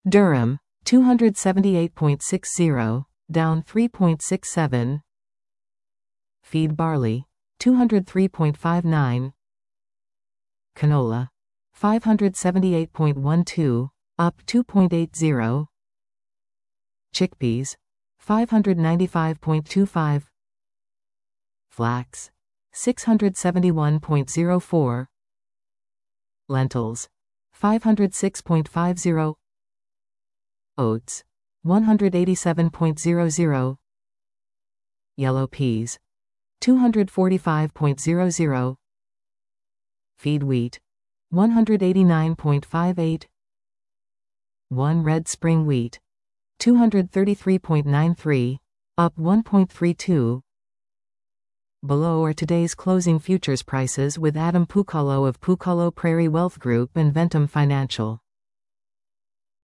Durum, 278.60, down 3.67. Feed barley, 203.59. Canola, 578.12, up 2.80. Chickpeas, 595.25. Flax, 671.04. Lentils, 506.50. Oats, 187.00. Yellow peas, 245.00. Feed wheat, 189.58. One red spring wheat, 233.93, up 1.32. Below are today's closing futures prices with Adam Pucalo of Pucalo Prairie Wealth Group and Ventum Financial.